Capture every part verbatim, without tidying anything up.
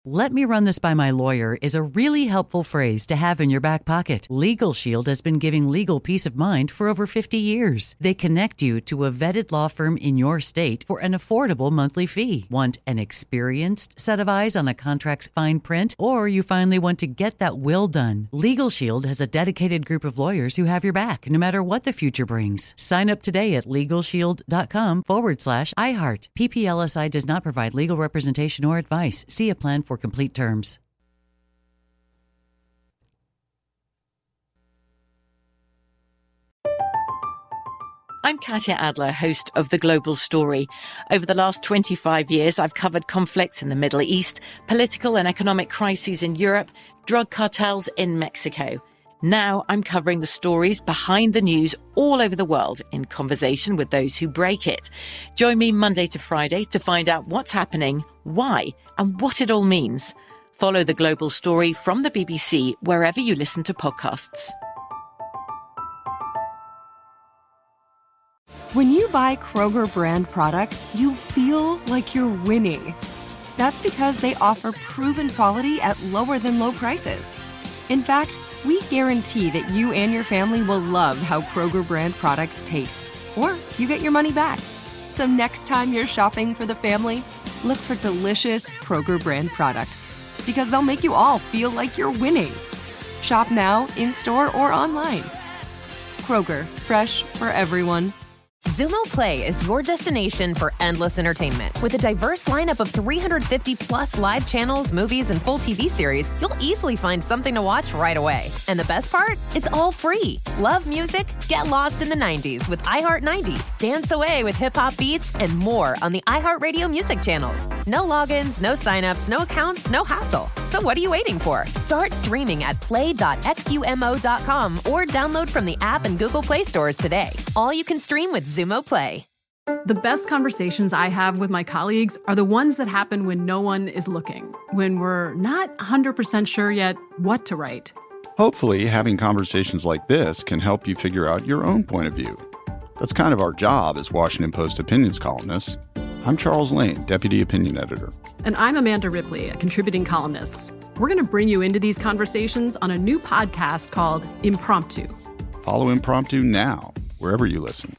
"Let me run this by my lawyer" is a really helpful phrase to have in your back pocket. Legal Shield has been giving legal peace of mind for over fifty years. They connect you to a vetted law firm in your state for an affordable monthly fee. Want an experienced set of eyes on a contract's fine print? Or you finally want to get that will done? Legal Shield has a dedicated group of lawyers who have your back, no matter what the future brings. Sign up today at LegalShield.com forward slash iHeart. P P L S I does not provide legal representation or advice. See a plan for complete terms. I'm Katya Adler, host of The Global Story. Over the last twenty-five years, I've covered conflicts in the Middle East, political and economic crises in Europe, drug cartels in Mexico. Now I'm covering the stories behind the news all over the world in conversation with those who break it. Join me Monday to Friday to find out what's happening, why, and what it all means. Follow The Global Story from the B B C wherever you listen to podcasts. When you buy Kroger brand products, you feel like you're winning. That's because they offer proven quality at lower than low prices. In fact, we guarantee that you and your family will love how Kroger brand products taste, or you get your money back. So next time you're shopping for the family, look for delicious Kroger brand products, because they'll make you all feel like you're winning. Shop now, in-store, or online. Kroger, fresh for everyone. Xumo Play is your destination for endless entertainment. With a diverse lineup of three hundred fifty plus live channels, movies, and full T V series, you'll easily find something to watch right away. And the best part? It's all free. Love music? Get lost in the nineties with iHeart nineties. Dance away with hip-hop beats and more on the iHeartRadio music channels. No logins, no signups, no accounts, no hassle. So what are you waiting for? Start streaming at play dot xumo dot com or download from the app and Google Play stores today. All you can stream with Xumo Play. The best conversations I have with my colleagues are the ones that happen when no one is looking, when we're not one hundred percent sure yet what to write. Hopefully, having conversations like this can help you figure out your own point of view. That's kind of our job as Washington Post opinions columnists. I'm Charles Lane, Deputy Opinion Editor. And I'm Amanda Ripley, a contributing columnist. We're going to bring you into these conversations on a new podcast called Impromptu. Follow Impromptu now, wherever you listen.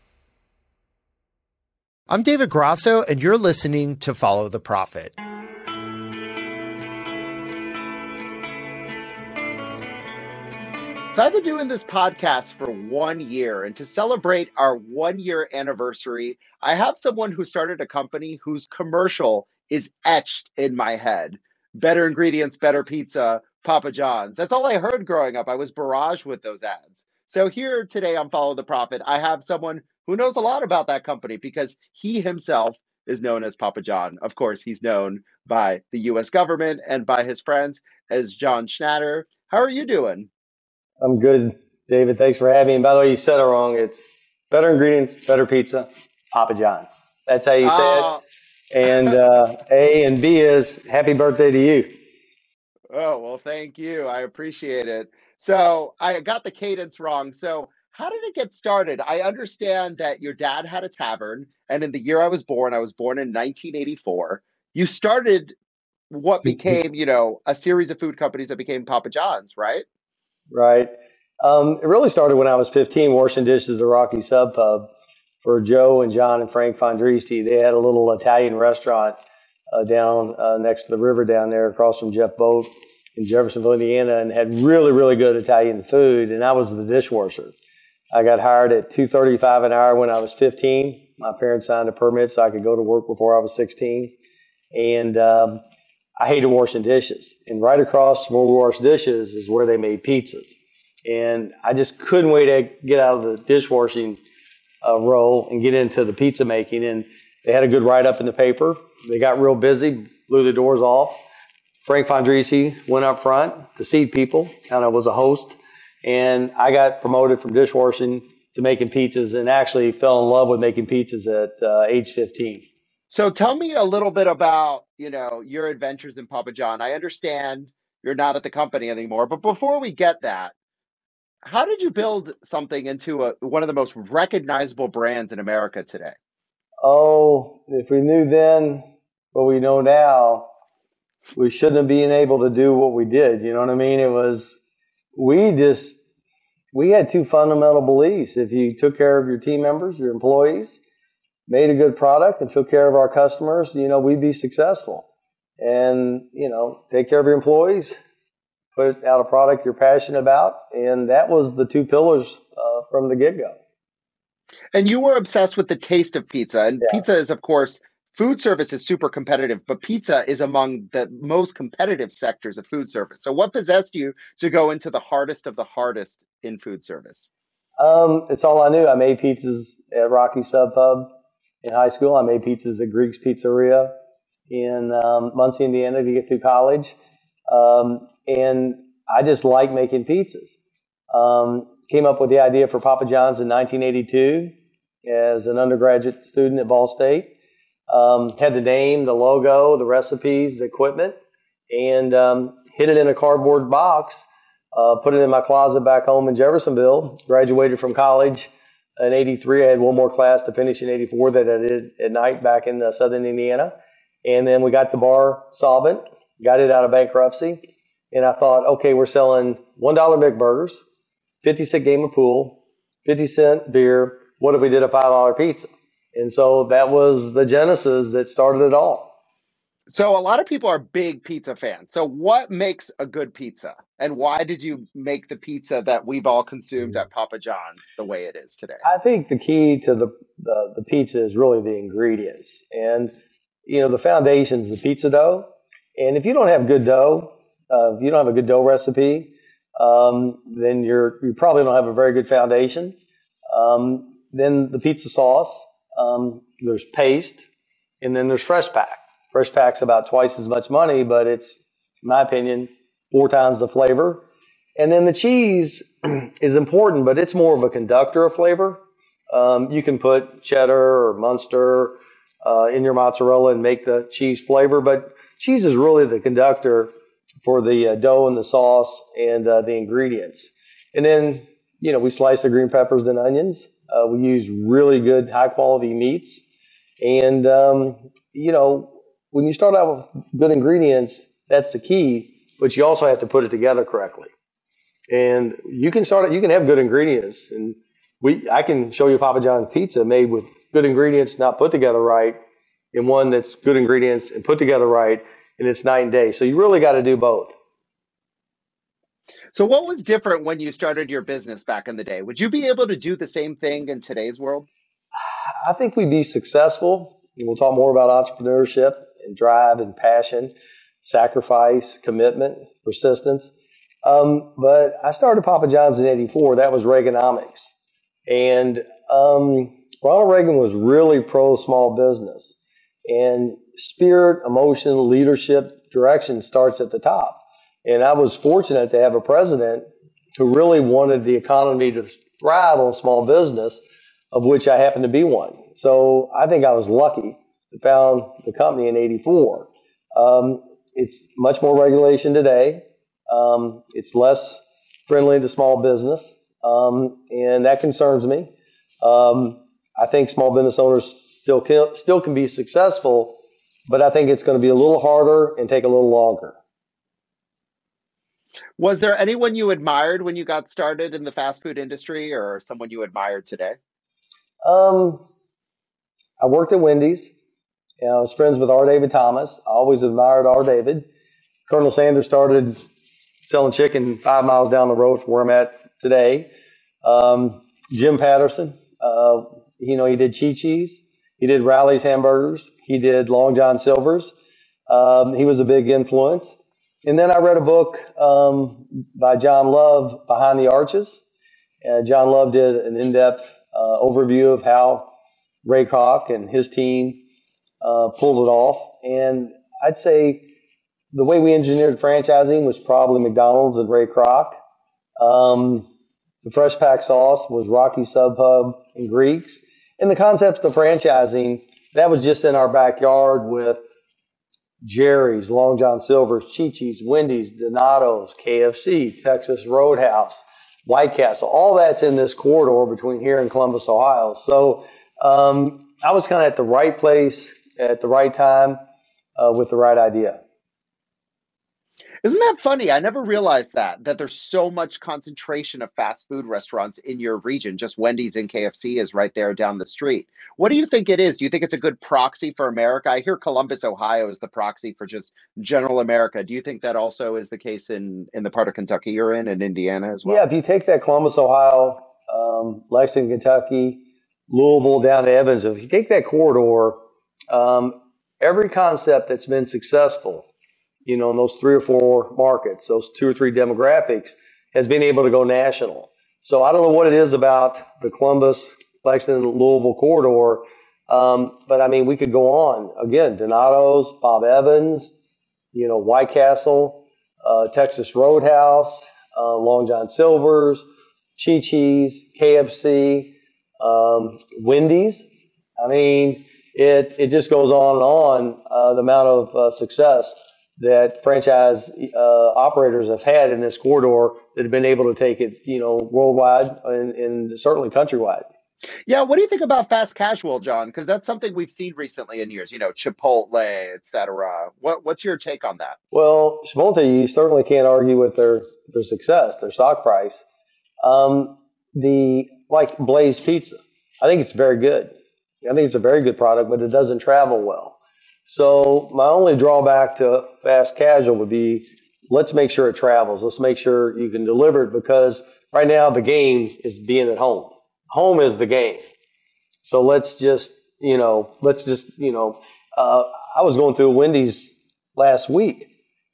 I'm David Grasso, and you're listening to Follow the Prophet. So I've been doing this podcast for one year, and to celebrate our one-year anniversary, I have someone who started a company whose commercial is etched in my head. Better ingredients, better pizza, Papa John's. That's all I heard growing up. I was barraged with those ads. So here today on Follow the Prophet, I have someone who knows a lot about that company because he himself is known as Papa John. Of course, he's known by the U S government and by his friends as John Schnatter. How are you doing? I'm good, David. Thanks for having me. And by the way, you said it wrong. It's better ingredients, better pizza, Papa John. That's how you say uh, it. And uh, A and B is happy birthday to you. Oh, well, thank you. I appreciate it. So I got the cadence wrong. So how did it get started? I understand that your dad had a tavern, and in the year I was born, I was born in nineteen eighty-four. You started what became, you know, a series of food companies that became Papa John's, right? Right. Um, it really started when I was fifteen, washing dishes at Rocky Sub Pub for Joe and John and Frank Fondrisi. They had a little Italian restaurant uh, down uh, next to the river down there across from Jeff Boat in Jeffersonville, Indiana, and had really, really good Italian food. And I was the dishwasher. I got hired at two thirty-five an hour when I was fifteen. My parents signed a permit so I could go to work before I was sixteen. And um, I hated washing dishes. And right across from where we washed dishes is where they made pizzas. And I just couldn't wait to get out of the dishwashing uh, role and get into the pizza making. And they had a good write-up in the paper. They got real busy, blew the doors off. Frank Fondrisi went up front to seat people, kind of was a host. And I got promoted from dishwashing to making pizzas and actually fell in love with making pizzas at uh, age fifteen. So tell me a little bit about, you know, your adventures in Papa John. I understand you're not at the company anymore, but before we get that, how did you build something into a, one of the most recognizable brands in America today? Oh, if we knew then what we know now, we shouldn't have been able to do what we did. You know what I mean? It was, we just, we had two fundamental beliefs. If you took care of your team members, your employees, made a good product and took care of our customers, you know, we'd be successful. And, you know, take care of your employees, put out a product you're passionate about. And that was the two pillars uh, from the get-go. And you were obsessed with the taste of pizza. And Yeah. pizza is, of course, food service is super competitive, but pizza is among the most competitive sectors of food service. So what possessed you to go into the hardest of the hardest in food service? Um, it's all I knew. I made pizzas at Rocky Sub Pub in high school. I made pizzas at Greek's Pizzeria in um, Muncie, Indiana to get through college. Um, and I just like making pizzas. Um, came up with the idea for Papa John's in nineteen eighty-two as an undergraduate student at Ball State. Um, had the name, the logo, the recipes, the equipment, and um, hid it in a cardboard box, uh, put it in my closet back home in Jeffersonville. Graduated from college in eighty-three. I had one more class to finish in eighty-four that I did at night back in uh, southern Indiana. And then we got the bar solvent, got it out of bankruptcy. And I thought, okay, we're selling one dollar McBurgers, fifty cent game of pool, fifty cent beer. What if we did a five dollar pizza? And so that was the genesis that started it all. So a lot of people are big pizza fans. So what makes a good pizza? And why did you make the pizza that we've all consumed at Papa John's the way it is today? I think the key to the, the, the pizza is really the ingredients. And, you know, the foundation's the pizza dough. And if you don't have good dough, uh, if you don't have a good dough recipe, um, then you're, you probably don't have a very good foundation. Um, then the pizza sauce. Um, there's paste, and then there's Fresh Pack. Fresh Pack's about twice as much money, but it's, in my opinion, four times the flavor. And then the cheese is important, but it's more of a conductor of flavor. Um, you can put cheddar or Munster uh, in your mozzarella and make the cheese flavor, but cheese is really the conductor for the uh, dough and the sauce and uh, the ingredients. And then, you know, we slice the green peppers and onions. Uh, we use really good, high-quality meats. And, um, you know, when you start out with good ingredients, that's the key, but you also have to put it together correctly. And you can start, you can have good ingredients. And we, I can show you Papa John's pizza made with good ingredients not put together right, and one that's good ingredients and put together right, and it's night and day. So you really got to do both. So what was different when you started your business back in the day? Would you be able to do the same thing in today's world? I think we'd be successful. We'll talk more about entrepreneurship and drive and passion, sacrifice, commitment, persistence. Um, but I started Papa John's in eighty-four. That was Reaganomics. And um, Ronald Reagan was really pro small business. And spirit, emotion, leadership, direction starts at the top. And I was fortunate to have a president who really wanted the economy to thrive on small business, of which I happen to be one. So I think I was lucky to found the company in eighty-four. Um, it's much more regulation today. Um, it's less friendly to small business, um, and that concerns me. Um, I think small business owners still can, still can be successful, but I think it's going to be a little harder and take a little longer. Was there anyone you admired when you got started in the fast food industry, or someone you admire today? Um, I worked at Wendy's, and I was friends with R. David Thomas. I always admired R. David. Colonel Sanders started selling chicken five miles down the road from where I'm at today. Um, Jim Patterson, uh, you know, he did Chi-Chi's. He did Rally's Hamburgers. He did Long John Silver's. Um, he was a big influence. And then I read a book um, by John Love, Behind the Arches. Uh, John Love did an in-depth uh, overview of how Ray Kroc and his team uh, pulled it off. And I'd say the way we engineered franchising was probably McDonald's and Ray Kroc. Um, the Fresh Pack sauce was Rocky Sub Pub and Greeks. And the concept of franchising, that was just in our backyard with Jerry's, Long John Silver's, Chi-Chi's, Wendy's, Donato's, K F C, Texas Roadhouse, White Castle. All that's in this corridor between here and Columbus, Ohio. So um, I was kind of at the right place at the right time uh, with the right idea. Isn't that funny? I never realized that, that there's so much concentration of fast food restaurants in your region. Just Wendy's and K F C is right there down the street. What do you think it is? Do you think it's a good proxy for America? I hear Columbus, Ohio is the proxy for just general America. Do you think that also is the case in, in the part of Kentucky you're in and Indiana as well? Yeah, if you take that Columbus, Ohio, um, Lexington, Kentucky, Louisville down to Evansville, if you take that corridor, um, every concept that's been successful, you know, in those three or four markets, those two or three demographics, has been able to go national. So I don't know what it is about the Columbus, Lexington, Louisville corridor, um, but I mean, we could go on. Again, Donato's, Bob Evans, you know, White Castle, uh, Texas Roadhouse, uh, Long John Silver's, Chi-Chi's, K F C, um, Wendy's. I mean, it it just goes on and on, uh, the amount of uh, success that franchise uh, operators have had in this corridor that have been able to take it, you know, worldwide and, and certainly countrywide. Yeah, what do you think about fast casual, John? Because that's something we've seen recently in years, you know, Chipotle, et cetera. What, what's your take on that? Well, Chipotle, you certainly can't argue with their, their success, their stock price. Um, the like Blaze Pizza, I think it's very good. I think it's a very good product, but it doesn't travel well. So my only drawback to fast casual would be, let's make sure it travels. Let's make sure you can deliver it, because right now the game is being at home. Home is the game. So let's just, you know, let's just, you know, uh, I was going through Wendy's last week.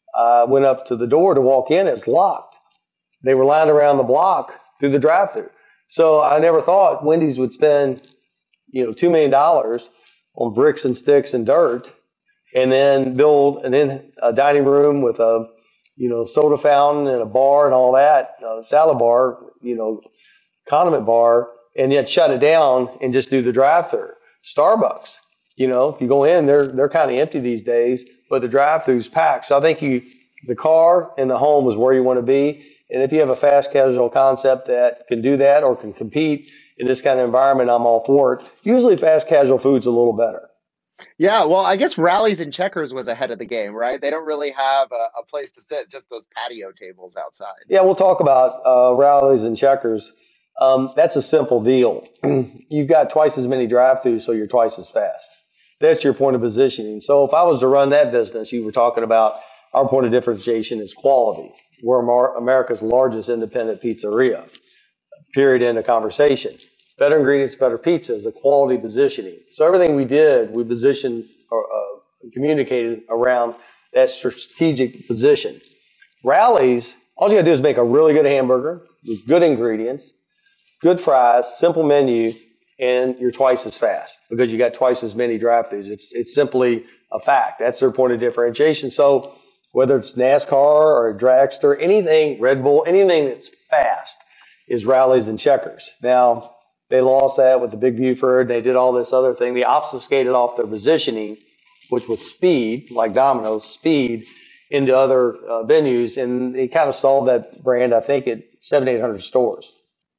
I went up to the door to walk in. It's locked. They were lined around the block through the drive-thru. So I never thought Wendy's would spend, you know, two million dollars on bricks and sticks and dirt, and then build an in a dining room with a, you know, soda fountain and a bar and all that, a salad bar, you know, condiment bar, and yet shut it down and just do the drive-thru. Starbucks, you know, if you go in, they're they're kind of empty these days, but the drive-thru's packed. So I think you, the car and the home is where you want to be. And if you have a fast casual concept that can do that or can compete in this kind of environment, I'm all for it. Usually fast casual food's a little better. Yeah, well, I guess Rallies and Checkers was ahead of the game, right? They don't really have a, a place to sit, just those patio tables outside. Yeah, we'll talk about uh, Rallies and Checkers. Um, that's a simple deal. You've got twice as many drive-thrus, so you're twice as fast. That's your point of positioning. So if I was to run that business, you were talking about our point of differentiation is quality. We're America's largest independent pizzeria. Period, end of conversation. Better ingredients, better pizza is a quality positioning. So everything we did, we positioned or uh, communicated around that strategic position. Rallies, all you gotta do is make a really good hamburger with good ingredients, good fries, simple menu, and you're twice as fast because you got twice as many drive-thrus. It's it's simply a fact. That's their point of differentiation. So whether it's NASCAR or a dragster, anything, Red Bull, anything that's fast is Rallies and Checkers. Now, they lost that with the Big Buford. They did all this other thing. They obfuscated off their positioning, which was speed, like Domino's, speed into other uh, venues. And they kind of sold that brand, I think, at seven, eight hundred stores.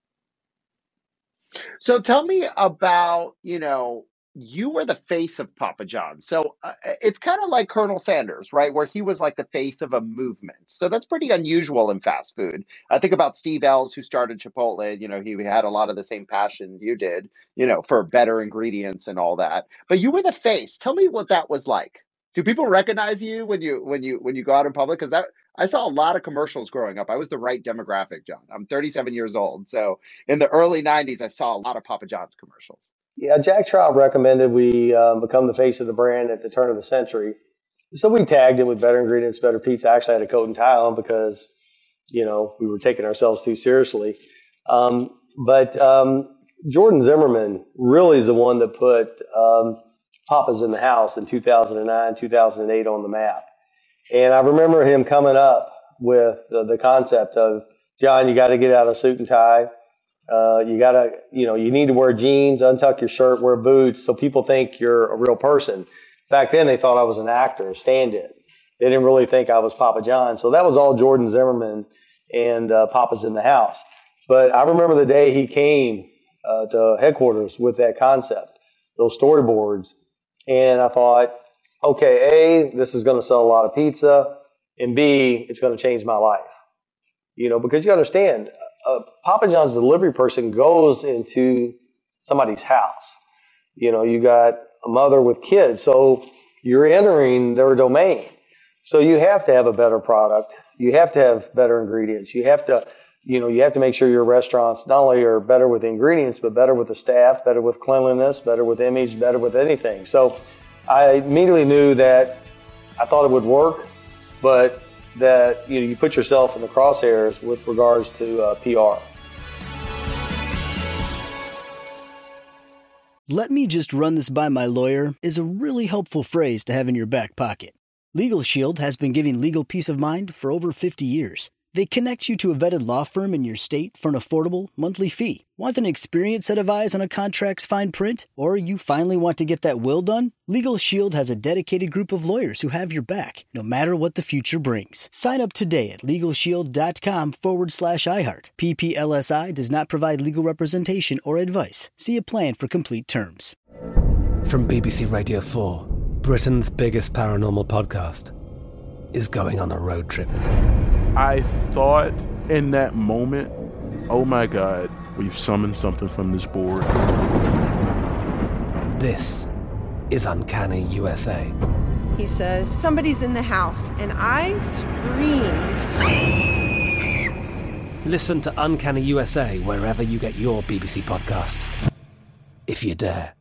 So tell me about, you know, you were the face of Papa John's. So uh, it's kind of like Colonel Sanders, right? Where he was like the face of a movement. So that's pretty unusual in fast food. I think about Steve Ells, who started Chipotle. You know, he had a lot of the same passion you did, you know, for better ingredients and all that. But you were the face. Tell me what that was like. Do people recognize you when you when you when you go out in public? Because that I saw a lot of commercials growing up. I was the right demographic, John. I'm thirty-seven years old. So in the early nineties, I saw a lot of Papa John's commercials. Yeah, Jack Trout recommended we uh, become the face of the brand at the turn of the century. So we tagged it with better ingredients, better pizza. I actually had a coat and tie on because, you know, we were taking ourselves too seriously. Um, but um, Jordan Zimmerman really is the one that put um, Papa's in the House in two thousand nine, two thousand eight on the map. And I remember him coming up with the, the concept of, John, you got to get out a suit and tie. Uh, you gotta, you know, you need to wear jeans, untuck your shirt, wear boots, so people think you're a real person. Back then, they thought I was an actor, a stand-in. They didn't really think I was Papa John. So that was all Jordan Zimmerman and uh, Papa's in the House. But I remember the day he came uh, to headquarters with that concept, those storyboards, and I thought, okay, A, this is going to sell a lot of pizza, and B, it's going to change my life. You know, because you understand, uh, Papa John's delivery person goes into somebody's house. You know, you got a mother with kids, so you're entering their domain. So you have to have a better product. You have to have better ingredients. You have to, you know, you have to make sure your restaurants not only are better with ingredients, but better with the staff, better with cleanliness, better with image, better with anything. So I immediately knew that I thought it would work, but that, you know, you put yourself in the crosshairs with regards to uh, P R. "Let me just run this by my lawyer" is a really helpful phrase to have in your back pocket. Legal Shield has been giving legal peace of mind for over fifty years. They connect you to a vetted law firm in your state for an affordable monthly fee. Want an experienced set of eyes on a contract's fine print? Or you finally want to get that will done? Legal Shield has a dedicated group of lawyers who have your back, no matter what the future brings. Sign up today at LegalShield.com forward slash iHeart. P P L S I does not provide legal representation or advice. See a plan for complete terms. From B B C Radio four, Britain's biggest paranormal podcast is going on a road trip. I thought in that moment, oh my God, we've summoned something from this board. This is Uncanny U S A. He says, somebody's in the house, and I screamed. Listen to Uncanny U S A wherever you get your B B C podcasts, if you dare.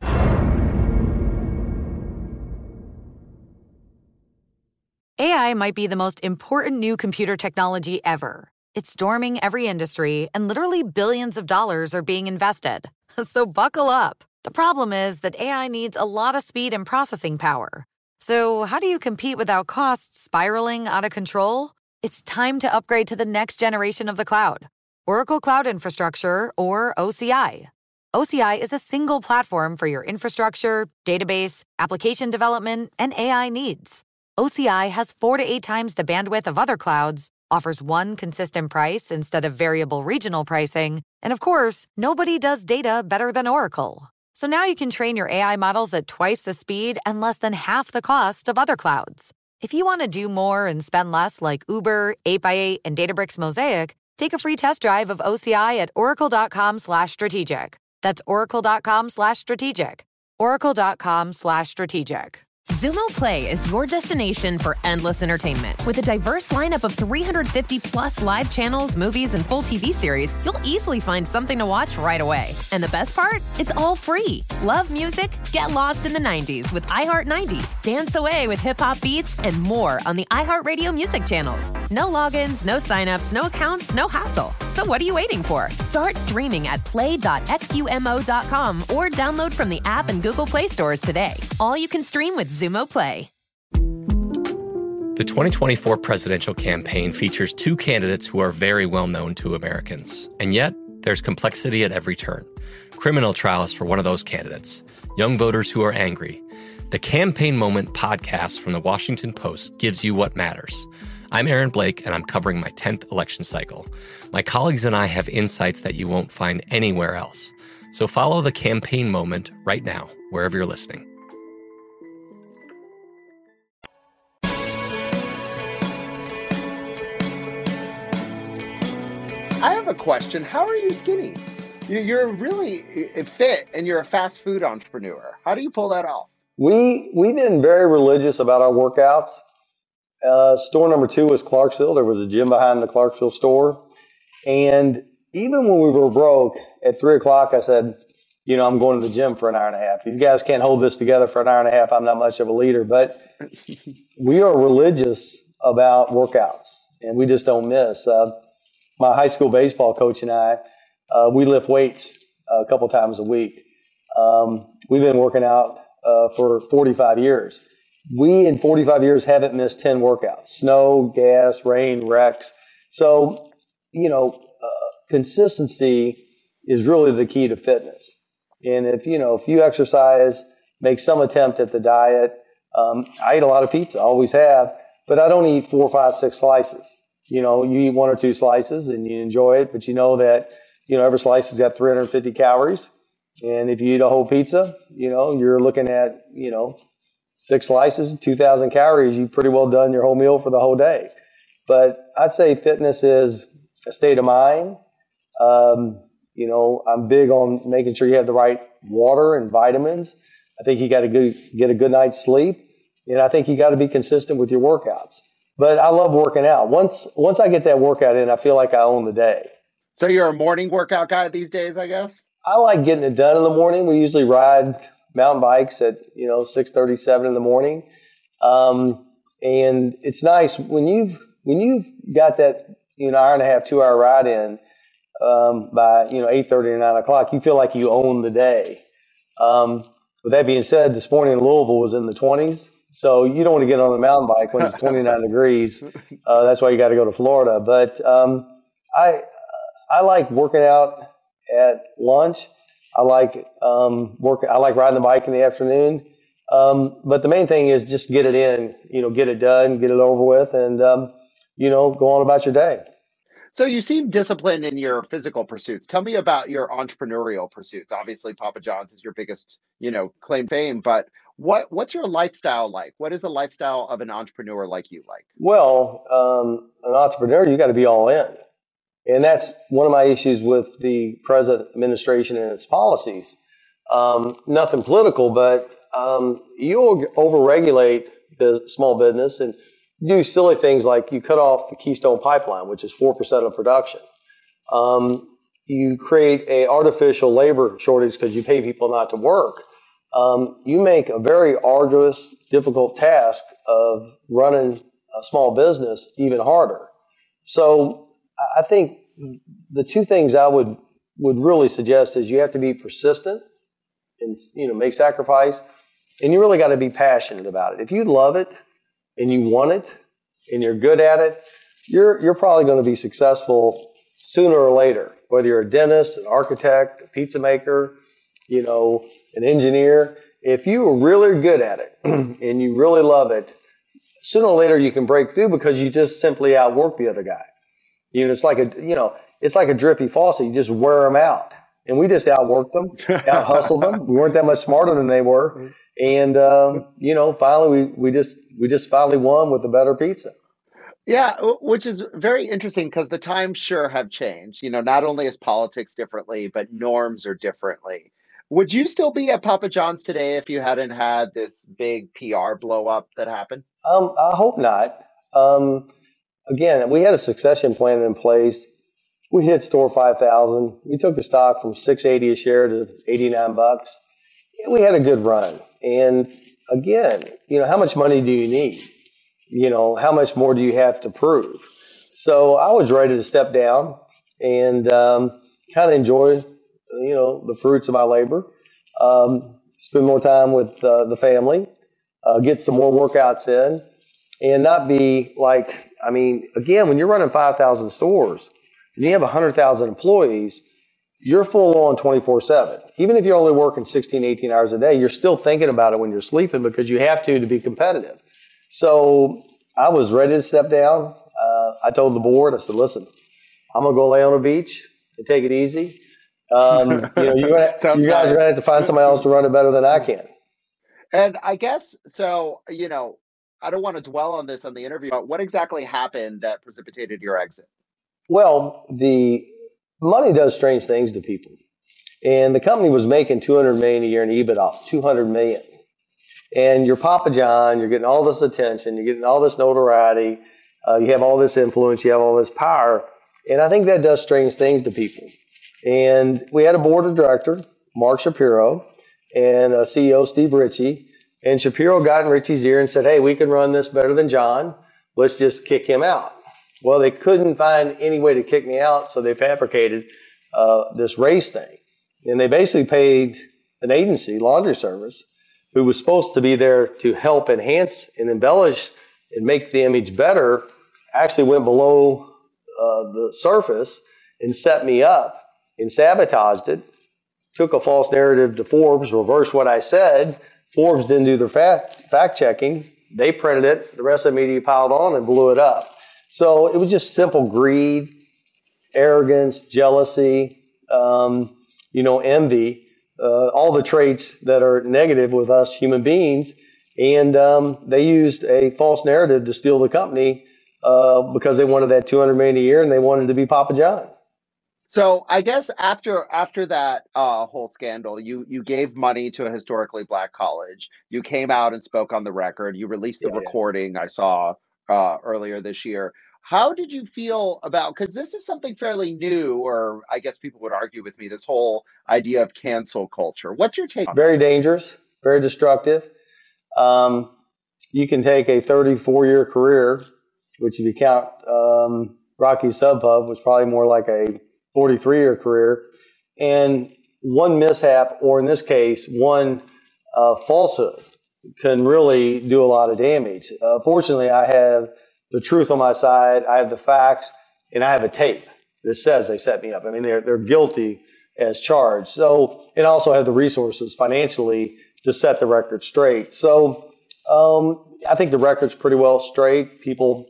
A I might be the most important new computer technology ever. It's storming every industry, and literally billions of dollars are being invested. So buckle up. The problem is that A I needs a lot of speed and processing power. So how do you compete without costs spiraling out of control? It's time to upgrade to the next generation of the cloud. Oracle Cloud Infrastructure, or O C I. O C I is a single platform for your infrastructure, database, application development, and A I needs. O C I has four to eight times the bandwidth of other clouds, offers one consistent price instead of variable regional pricing, and of course, nobody does data better than Oracle. So now you can train your A I models at twice the speed and less than half the cost of other clouds. If you want to do more and spend less like Uber, eight by eight, and Databricks Mosaic, take a free test drive of O C I at oracle.com slash strategic. That's oracle.com slash strategic. oracle.com slash strategic. Xumo Play is your destination for endless entertainment. With a diverse lineup of three hundred fifty plus live channels, movies, and full T V series, you'll easily find something to watch right away. And the best part? It's all free. Love music? Get lost in the nineties with iHeart nineties, dance away with hip-hop beats, and more on the iHeartRadio music channels. No logins, no signups, no accounts, no hassle. So what are you waiting for? Start streaming at play dot xumo dot com or download from the app and Google Play stores today. All you can stream with Xumo Play. The twenty twenty-four presidential campaign features two candidates who are very well known to Americans. And yet, there's complexity at every turn. Criminal trials for one of those candidates. Young voters who are angry. The Campaign Moment podcast from the Washington Post gives you what matters. I'm Aaron Blake, and I'm covering my tenth election cycle. My colleagues and I have insights that you won't find anywhere else. So follow The Campaign Moment right now, wherever you're listening. I have a question. How are you skinny? You're really fit, and you're a fast food entrepreneur. How do you pull that off? We, we've been very religious about our workouts. Uh, store number two was Clarksville. There was a gym behind the Clarksville store. And even when we were broke, at three o'clock, I said, you know, I'm going to the gym for an hour and a half. If you guys can't hold this together for an hour and a half, I'm not much of a leader. But we are religious about workouts, and we just don't miss. Uh, my high school baseball coach and I, uh, we lift weights a couple times a week. Um, we've been working out uh, for forty-five years. We, in forty-five years, haven't missed ten workouts. Snow, gas, rain, wrecks. So, you know, uh, consistency is really the key to fitness. And if, you know, if you exercise, make some attempt at the diet. Um, I eat a lot of pizza, always have, but I don't eat four, five, six slices. You know, you eat one or two slices and you enjoy it, but you know that, you know, every slice has got three hundred fifty calories. And if you eat a whole pizza, you know, you're looking at, you know, six slices, two thousand calories, you've pretty well done your whole meal for the whole day. But I'd say fitness is a state of mind. Um, you know, I'm big on making sure you have the right water and vitamins. I think you got to get a good night's sleep. And I think you got to be consistent with your workouts. But I love working out. Once once I get that workout in, I feel like I own the day. So you're a morning workout guy these days, I guess? I like getting it done in the morning. We usually ride mountain bikes at, you know, six thirty, seven in the morning. Um, and it's nice when you've, when you've got that, you know, hour and a half, two hour ride in, um, by, you know, eight thirty or nine o'clock, you feel like you own the day. Um, with that being said, this morning in Louisville was in the twenties. So you don't want to get on a mountain bike when it's twenty-nine degrees. Uh, that's why you got to go to Florida. But, um, I, I like working out at lunch. I like, um, work, I like riding the bike in the afternoon. Um, but the main thing is just get it in, you know, get it done, get it over with, and, um, you know, go on about your day. So you seem disciplined in your physical pursuits. Tell me about your entrepreneurial pursuits. Obviously, Papa John's is your biggest, you know, claim to fame, but what what's your lifestyle like? What is the lifestyle of an entrepreneur like you like? Well, um, an entrepreneur, you got to be all in. And that's one of my issues with the present administration and its policies. Um, nothing political, but um, you overregulate the small business and do silly things like you cut off the Keystone Pipeline, which is four percent of production. Um, you create a artificial labor shortage because you pay people not to work. Um, you make a very arduous, difficult task of running a small business even harder. So I think the two things I would, would really suggest is you have to be persistent and, you know, make sacrifice, and you really got to be passionate about it. If you love it and you want it and you're good at it, you're, you're probably going to be successful sooner or later, whether you're a dentist, an architect, a pizza maker, you know, an engineer. If you are really good at it and you really love it, sooner or later you can break through because you just simply outwork the other guy. You know, it's like a, you know, it's like a drippy faucet. You just wear them out. And we just outworked them, out hustled them. We weren't that much smarter than they were. And, um, you know, finally we, we just, we just finally won with a better pizza. Yeah, which is very interesting because the times sure have changed. You know, not only is politics differently, but norms are differently. Would you still be at Papa John's today if you hadn't had this big P R blow up that happened? Um, I hope not. Um, again, we had a succession plan in place. We hit store five thousand. We took the stock from six eighty a share to eighty-nine bucks. We had a good run. And again, you know, how much money do you need? You know, how much more do you have to prove? So I was ready to step down and um, kind of enjoy, you know, the fruits of my labor, um, spend more time with uh, the family, uh, get some more workouts in, and not be like, I mean, again, when you're running five thousand stores and you have one hundred thousand employees, you're full on twenty-four seven. Even if you're only working sixteen, eighteen hours a day, you're still thinking about it when you're sleeping because you have to to be competitive. So I was ready to step down. Uh, I told the board, I said, listen, I'm going to go lay on a beach and take it easy. Um, you know, you're gonna, you guys nice. are going to have to find somebody else to run it better than I can. And I guess, so, you know, I don't want to dwell on this on the interview, but what exactly happened that precipitated your exit? Well, the money does strange things to people. And the company was making two hundred million dollars a year in EBITDA, two hundred million dollars. And you're Papa John, you're getting all this attention, you're getting all this notoriety, uh, you have all this influence, you have all this power. And I think that does strange things to people. And we had a board of directors, Mark Shapiro, and a C E O, Steve Ritchie. And Shapiro got in Ritchie's ear and said, hey, we can run this better than John. Let's just kick him out. Well, they couldn't find any way to kick me out, so they fabricated uh, this race thing. And they basically paid an agency, Laundry Service, who was supposed to be there to help enhance and embellish and make the image better, actually went below uh, the surface and set me up and sabotaged it, took a false narrative to Forbes, reversed what I said. Forbes didn't do their fact, fact checking. They printed it. The rest of the media piled on and blew it up. So it was just simple greed, arrogance, jealousy, um, you know, envy, uh, all the traits that are negative with us human beings. And um, they used a false narrative to steal the company uh, because they wanted that two hundred million dollars a year and they wanted to be Papa John. So I guess after after that uh, whole scandal, you you gave money to a historically black college. You came out and spoke on the record. You released the Yeah, yeah. recording I saw uh, earlier this year. How did you feel about, because this is something fairly new, or I guess people would argue with me, this whole idea of cancel culture. What's your take on that? Very dangerous, very destructive. Um, you can take a thirty-four year career, which if you count um, Rocky Sub Pub was probably more like a forty-three year career, and one mishap, or in this case, one uh, falsehood can really do a lot of damage. Uh, fortunately, I have the truth on my side, I have the facts, and I have a tape that says they set me up. I mean, they're they're guilty as charged. So, and also have the resources financially to set the record straight. So, um, I think the record's pretty well straight. People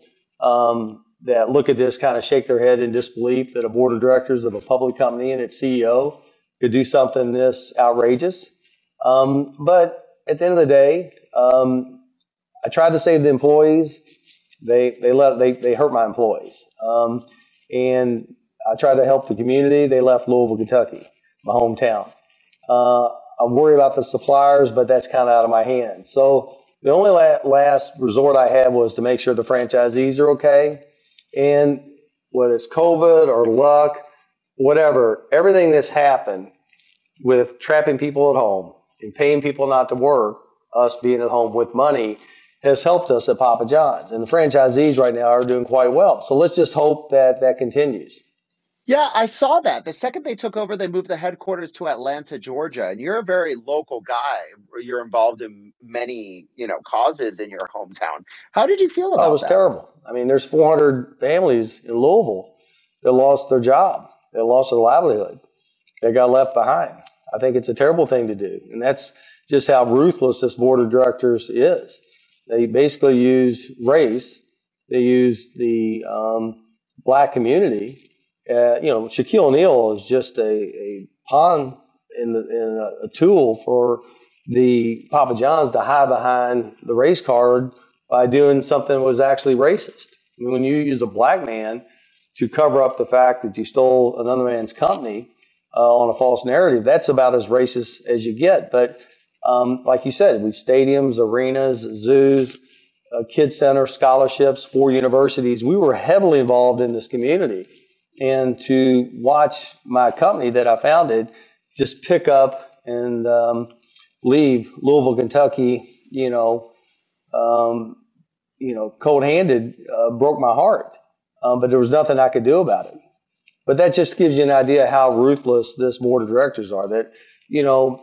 um, that look at this kind of shake their head in disbelief that a board of directors of a public company and its C E O could do something this outrageous. Um, but at the end of the day, um, I tried to save the employees. They they let they they hurt my employees, um, and I tried to help the community. They left Louisville, Kentucky, my hometown. Uh, I'm worried about the suppliers, but that's kind of out of my hands. So the only la- last resort I had was to make sure the franchisees are okay. And whether it's COVID or luck, whatever, everything that's happened with trapping people at home and paying people not to work, us being at home with money, has helped us at Papa John's. And the franchisees right now are doing quite well. So let's just hope that that continues. Yeah, I saw that. The second they took over, they moved the headquarters to Atlanta, Georgia. And you're a very local guy. You're involved in many, you know, causes in your hometown. How did you feel about that? Oh, it was that? terrible. I mean, there's four hundred families in Louisville that lost their job. They lost their livelihood. They got left behind. I think it's a terrible thing to do. And that's just how ruthless this board of directors is. They basically use race. They use the um, black community. Uh, you know, Shaquille O'Neal is just a, a pawn in, the, in a, a tool for the Papa John's to hide behind the race card by doing something that was actually racist. I mean, when you use a black man to cover up the fact that you stole another man's company uh, on a false narrative, that's about as racist as you get. But um, like you said, we stadiums, arenas, zoos, uh, kid center, scholarships, four universities. We were heavily involved in this community. And to watch my company that I founded just pick up and um, leave Louisville, Kentucky, you know, um, you know, cold-handed, uh, broke my heart. Um, but there was nothing I could do about it. But that just gives you an idea how ruthless this board of directors are. That, you know,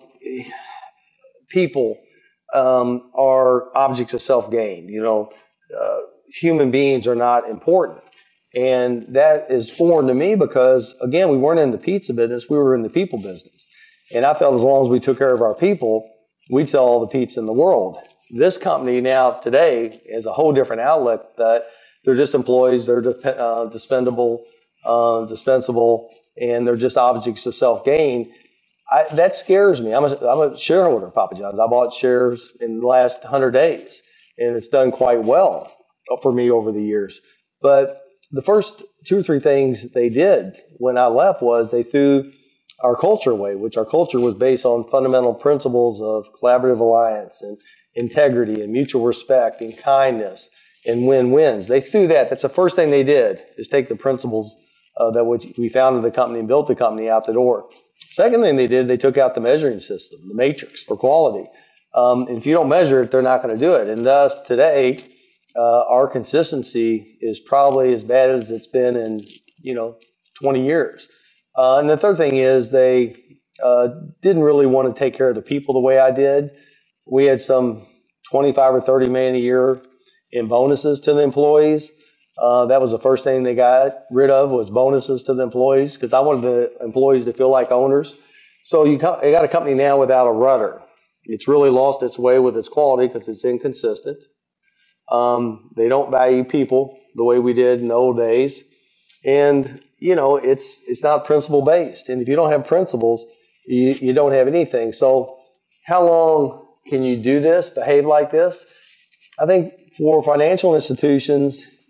people um, are objects of self-gain. You know, uh, human beings are not important. And that is foreign to me because, again, we weren't in the pizza business. We were in the people business. And I felt as long as we took care of our people, we'd sell all the pizza in the world. This company now today is a whole different outlook that they're just employees. They're uh, dispendable, uh, dispensable, and they're just objects of self-gain. I, that scares me. I'm a, I'm a shareholder of Papa John's. I bought shares in the last one hundred days, and it's done quite well for me over the years. But the first two or three things they did when I left was they threw our culture away, which our culture was based on fundamental principles of collaborative alliance and integrity and mutual respect and kindness and win-wins. They threw that. That's the first thing they did, is take the principles uh, that we founded the company and built the company out the door. Second thing they did, they took out the measuring system, the matrix for quality. Um, if you don't measure it, they're not going to do it. And thus, today, Uh, our consistency is probably as bad as it's been in, you know, twenty years. Uh, and the third thing is they uh, didn't really want to take care of the people the way I did. We had some twenty-five or thirty million a year in bonuses to the employees. Uh, that was the first thing they got rid of, was bonuses to the employees, because I wanted the employees to feel like owners. So you, co- you got a company now without a rudder. It's really lost its way with its quality because it's inconsistent. Um, they don't value people the way we did in the old days. And, you know, it's it's not principle based. And if you don't have principles, you, you don't have anything. So how long can you do this, behave like this? I think for financial institutions,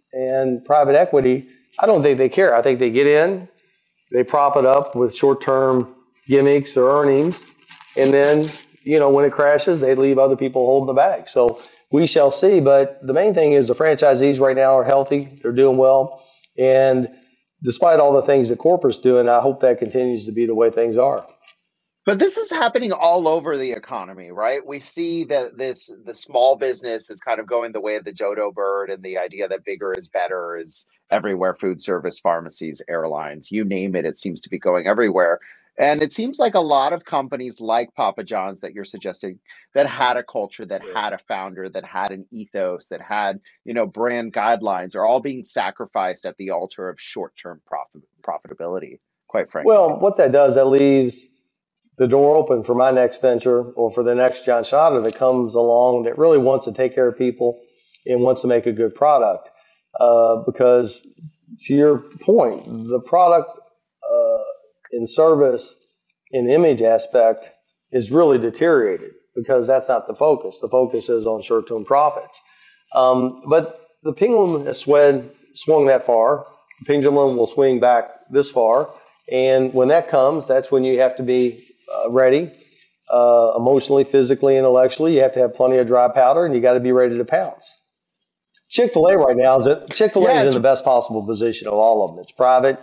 and private equity, I don't think they care. I think they get in, they prop it up with short-term gimmicks or earnings, and then, you know, when it crashes, they leave other people holding the bag. So we shall see. But the main thing is the franchisees right now are healthy. They're doing well. And despite all the things that corporate's doing, I hope that continues to be the way things are. But this is happening all over the economy, right? We see that this the small business is kind of going the way of the dodo bird, and the idea that bigger is better is everywhere. Food service, pharmacies, airlines, you name it, it seems to be going everywhere. And it seems like a lot of companies like Papa John's that you're suggesting that had a culture, that had a founder, that had an ethos, that had, you know, brand guidelines are all being sacrificed at the altar of short-term profit, profitability, quite frankly. Well, what that does, that leaves the door open for my next venture or for the next John Schnatter that comes along that really wants to take care of people and wants to make a good product. Uh, because to your point, the product uh, in service and image aspect is really deteriorated because that's not the focus. The focus is on short-term profits. Um, but the pendulum has swed, swung that far. The pendulum will swing back this far. And when that comes, that's when you have to be Uh, ready, uh, emotionally, physically, intellectually. You have to have plenty of dry powder, and you got to be ready to pounce. Chick-fil-A right now is it? Chick-fil-A yeah, is in the best possible position of all of them. It's private.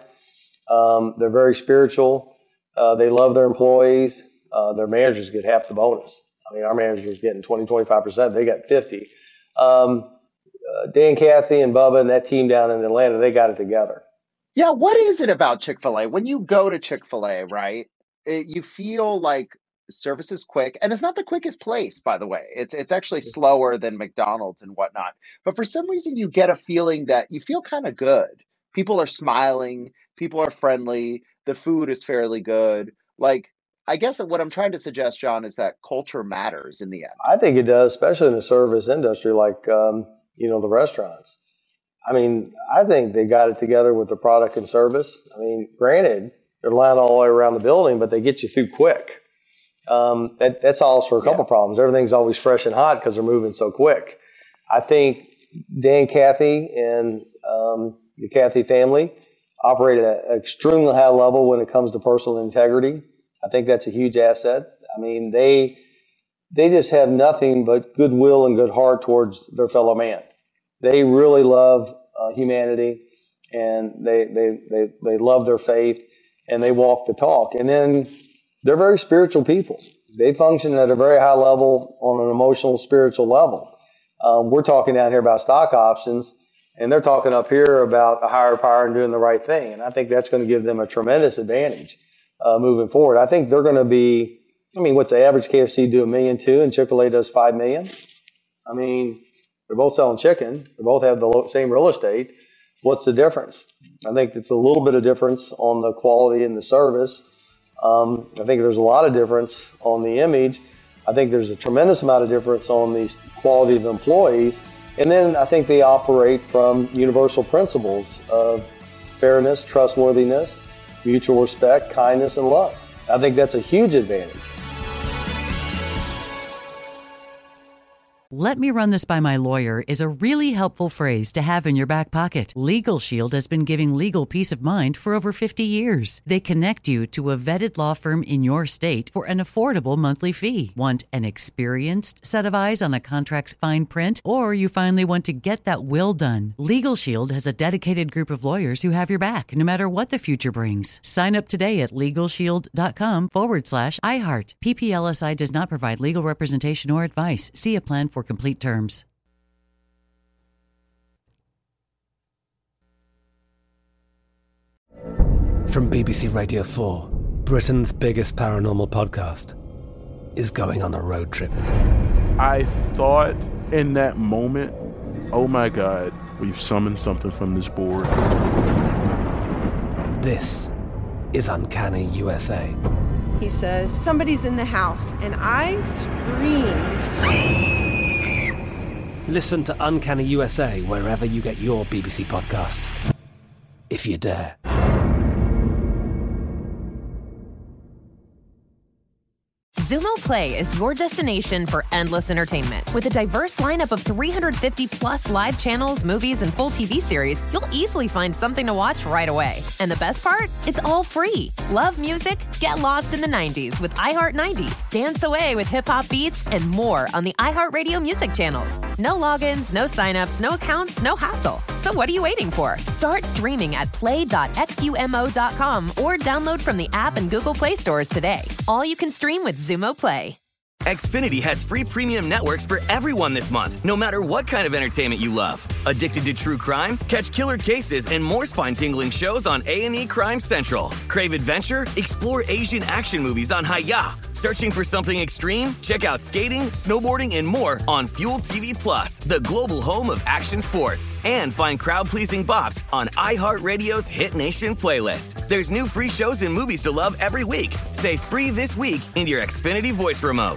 Um, they're very spiritual. Uh, they love their employees. Uh, their managers get half the bonus. I mean, our managers getting twenty, twenty-five percent. They got fifty. Um, uh, Dan, Kathy, and Bubba and that team down in Atlanta, they got it together. Yeah, what is it about Chick-fil-A? When you go to Chick-fil-A, right? It, you feel like service is quick, and it's not the quickest place, by the way. It's it's actually slower than McDonald's and whatnot. But for some reason, you get a feeling that you feel kind of good. People are smiling. People are friendly. The food is fairly good. Like, I guess what I'm trying to suggest, John, is that culture matters in the end. I think it does, especially in the service industry, like um, you know, the restaurants. I mean, I think they got it together with the product and service. I mean, granted, they're lined all the way around the building, but they get you through quick. Um, that, that solves for a couple yeah. problems. Everything's always fresh and hot because they're moving so quick. I think Dan, Kathy, and um, the Kathy family operate at an extremely high level when it comes to personal integrity. I think that's a huge asset. I mean, they they just have nothing but goodwill and good heart towards their fellow man. They really love uh, humanity, and they, they they they love their faith. And they walk the talk. And then they're very spiritual people. They function at a very high level on an emotional, spiritual level. Um, we're talking down here about stock options, and they're talking up here about a higher power and doing the right thing. And I think that's going to give them a tremendous advantage uh, moving forward. I think they're going to be, I mean, what's the average K F C do? A million two, and Chick-fil-A does five million? I mean, they're both selling chicken. They both have the same real estate. What's the difference? I think it's a little bit of difference on the quality and the service. Um, I think there's a lot of difference on the image. I think there's a tremendous amount of difference on the quality of employees. And then I think they operate from universal principles of fairness, trustworthiness, mutual respect, kindness, and love. I think that's a huge advantage. "Let me run this by my lawyer" is a really helpful phrase to have in your back pocket. Legal Shield has been giving legal peace of mind for over fifty years. They connect you to a vetted law firm in your state for an affordable monthly fee. Want an experienced set of eyes on a contract's fine print? Or you finally want to get that will done? Legal Shield has a dedicated group of lawyers who have your back, no matter what the future brings. Sign up today at LegalShield.com forward slash iHeart. P P L S I does not provide legal representation or advice. See a plan for complete terms. From B B C Radio four, Britain's biggest paranormal podcast is going on a road trip. I thought in that moment, oh my God, we've summoned something from this board. This is Uncanny U S A. He says, somebody's in the house, and I screamed... Listen to Uncanny U S A wherever you get your B B C podcasts, if you dare. Zumo Play is your destination for endless entertainment. With a diverse lineup of three hundred fifty plus live channels, movies, and full T V series, you'll easily find something to watch right away. And the best part? It's all free. Love music? Get lost in the nineties with iHeart nineties. Dance away with hip-hop beats and more on the iHeartRadio music channels. No logins, no signups, no accounts, no hassle. So what are you waiting for? Start streaming at play dot xumo dot com or download from the app and Google Play stores today. All you can stream with Zumo Play. Xfinity has free premium networks for everyone this month, no matter what kind of entertainment you love. Addicted to true crime? Catch killer cases and more spine-tingling shows on A and E Crime Central. Crave adventure? Explore Asian action movies on Hi-Ya. Searching for something extreme? Check out skating, snowboarding, and more on Fuel T V Plus, the global home of action sports. And find crowd-pleasing bops on iHeartRadio's Hit Nation playlist. There's new free shows and movies to love every week. Say free this week in your Xfinity voice remote.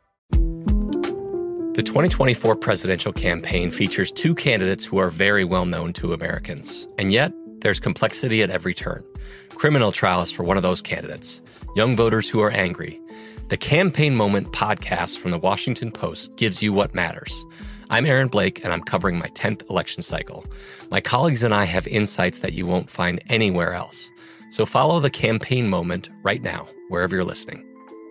The twenty twenty-four presidential campaign features two candidates who are very well known to Americans. And yet, there's complexity at every turn. Criminal trials for one of those candidates. Young voters who are angry. The Campaign Moment podcast from the Washington Post gives you what matters. I'm Aaron Blake, and I'm covering my tenth election cycle. My colleagues and I have insights that you won't find anywhere else. So follow The Campaign Moment right now, wherever you're listening.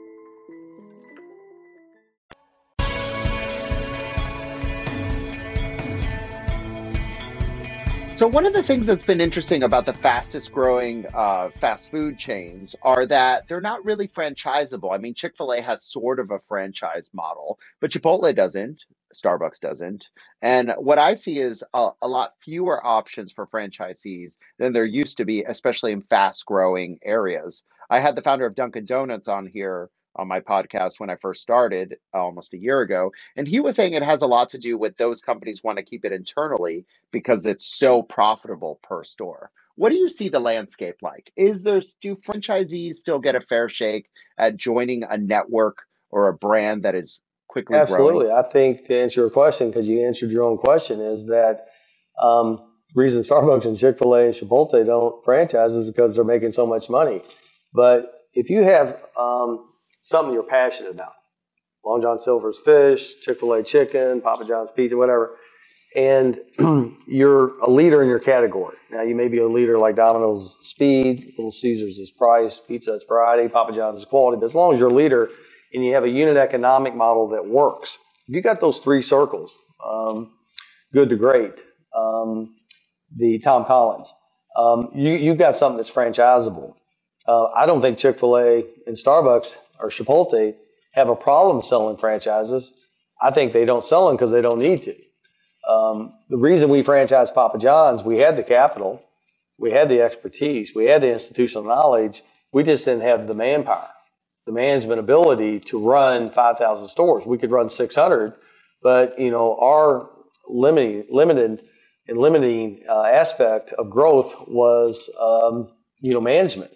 So one of the things that's been interesting about the fastest growing uh, fast food chains are that they're not really franchisable. I mean, Chick-fil-A has sort of a franchise model, but Chipotle doesn't, Starbucks doesn't. And what I see is a, a lot fewer options for franchisees than there used to be, especially in fast growing areas. I had the founder of Dunkin' Donuts on here on my podcast when I first started almost a year ago. And he was saying it has a lot to do with those companies want to keep it internally because it's so profitable per store. What do you see the landscape like? Is there, do franchisees still get a fair shake at joining a network or a brand that is quickly Absolutely. growing? I think to answer your question, because you answered your own question, is that um, the reason Starbucks and Chick-fil-A and Chipotle don't franchise is because they're making so much money. But if you have um, something you're passionate about, Long John Silver's fish, Chick-fil-A chicken, Papa John's pizza, whatever, and you're a leader in your category. Now, you may be a leader like Domino's Speed, Little Caesars is price, Pizza Hut's variety, Papa John's is quality, but as long as you're a leader and you have a unit economic model that works, if you got those three circles, um, good to great, um, the Tom Collins, um, you, you've got something that's franchisable. Uh, I don't think Chick-fil-A and Starbucks or Chipotle have a problem selling franchises. I think they don't sell them because they don't need to. Um, the reason we franchised Papa John's, we had the capital, we had the expertise, we had the institutional knowledge. We just didn't have the manpower, the management ability to run five thousand stores. We could run six hundred, but you know our limiting, limited and limiting uh, aspect of growth was um, you know management.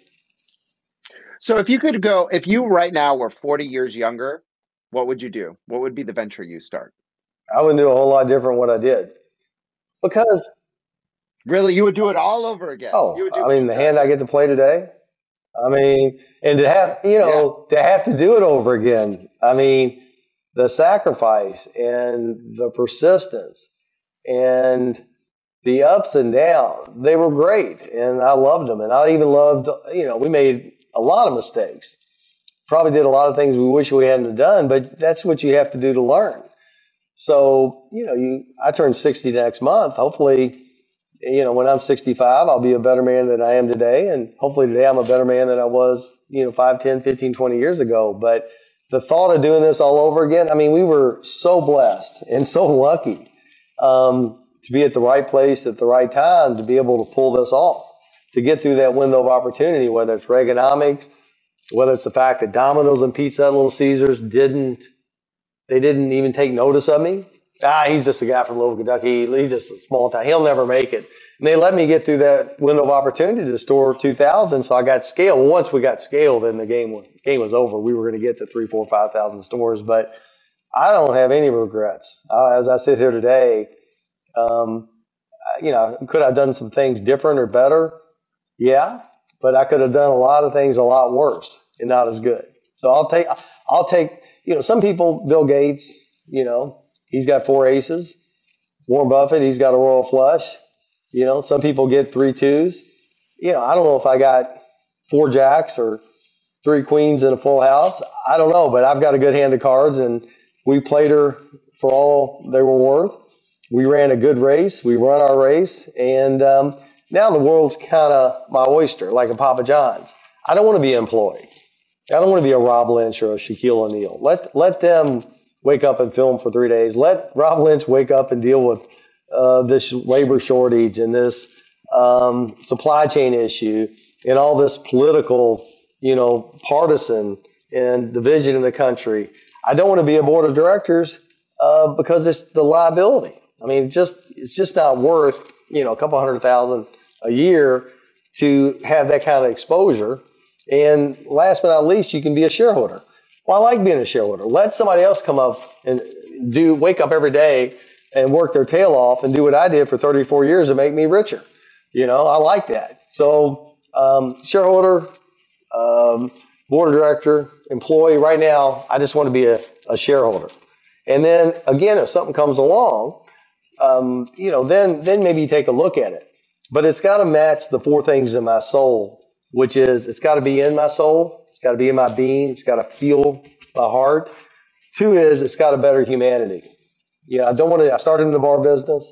So if you could go, if you right now were forty years younger, what would you do? What would be the venture you start? I would do a whole lot different what I did. Because really, you would do it all over again. Oh, you would do I mean, pizza. the hand I get to play today. I mean, and to have, you know, yeah. to have to do it over again. I mean, the sacrifice and the persistence and the ups and downs, they were great. And I loved them. And I even loved, you know, we made a lot of mistakes. Probably did a lot of things we wish we hadn't done, but that's what you have to do to learn. So, you know, you, I turn sixty next month. Hopefully, you know, when I'm sixty-five, I'll be a better man than I am today. And hopefully today I'm a better man than I was, you know, five, ten, fifteen, twenty years ago. But the thought of doing this all over again, I mean, we were so blessed and so lucky um, to be at the right place at the right time to be able to pull this off, to get through that window of opportunity, whether it's Reaganomics, whether it's the fact that Domino's and Pizza Hut, Little Caesars didn't, they didn't even take notice of me. Ah, he's just a guy from Louisville, Kentucky. He's just a small town. He'll never make it. And they let me get through that window of opportunity to store two thousand, so I got scale. Well, once we got scale, then the game was, game was over. We were going to get to three, four, five thousand stores. But I don't have any regrets. Uh, as I sit here today, um, you know, could I have done some things different or better? Yeah, but I could have done a lot of things a lot worse and not as good. So I'll take I'll take, you know, some people, Bill Gates, you know, he's got four aces. Warren Buffett, he's got a royal flush. You know, some people get three twos. You know, I don't know if I got four jacks or three queens in a full house. I don't know, but I've got a good hand of cards, and we played her for all they were worth. We ran a good race. We run our race, and um, now the world's kind of my oyster, like a Papa John's. I don't want to be an employee. I don't want to be a Rob Lynch or a Shaquille O'Neal. Let let them wake up and film for three days. Let Rob Lynch wake up and deal with uh, this labor shortage and this um, supply chain issue and all this political, you know, partisan and division in the country. I don't want to be a board of directors uh, because it's the liability. I mean, it's just it's just not worth, you know, a couple hundred thousand a year to have that kind of exposure. And last but not least, you can be a shareholder. Well, I like being a shareholder. Let somebody else come up and do wake up every day and work their tail off and do what I did for thirty-four years and make me richer. You know, I like that. So um, shareholder, um, board of director, employee. Right now, I just want to be a, a shareholder. And then again, if something comes along, um, you know, then then maybe you take a look at it. But it's got to match the four things in my soul, which is it's got to be in my soul, it's got to be in my being, it's got to feel my heart. Two is it's got to better humanity. Yeah, I don't want to. I started in the bar business.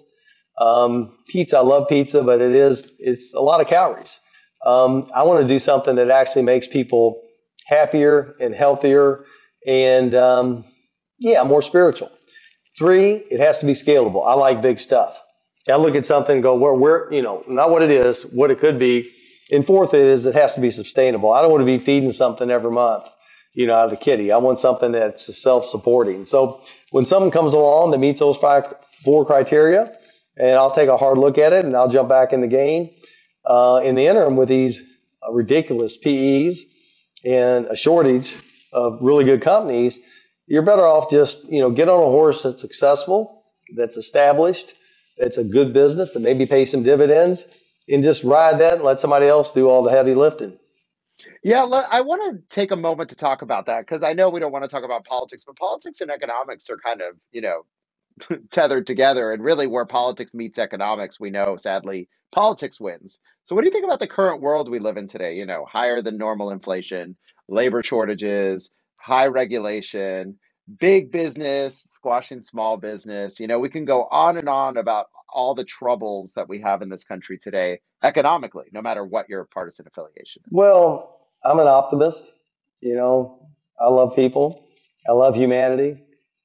Um, pizza, I love pizza, but it is it's a lot of calories. Um, I want to do something that actually makes people happier and healthier and um, yeah, more spiritual. Three, it has to be scalable. I like big stuff. I look at something and go, where, where, you know, not what it is, what it could be. And fourth is it has to be sustainable. I don't want to be feeding something every month, you know, out of the kitty. I want something that's self-supporting. So when something comes along that meets those five, four criteria, and I'll take a hard look at it and I'll jump back in the game. Uh, in the interim, with these uh, ridiculous P Es and a shortage of really good companies, you're better off just, you know, get on a horse that's successful, that's established, that's a good business, that maybe pay some dividends, and just ride that and let somebody else do all the heavy lifting. Yeah, I want to take a moment to talk about that because I know we don't want to talk about politics, but politics and economics are kind of, you know, tethered together. And really where politics meets economics, we know, sadly, politics wins. So what do you think about the current world we live in today? You know, higher than normal inflation, labor shortages, high regulation, big business squashing small business. You know, we can go on and on about all the troubles that we have in this country today, economically, no matter what your partisan affiliation is. Well, I'm an optimist. You know, I love people. I love humanity.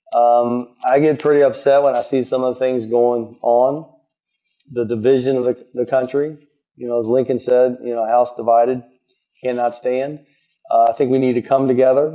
Um, I get pretty upset when I see some of the things going on, the division of the, the country. You know, as Lincoln said, you know, a house divided cannot stand. Uh, I think we need to come together.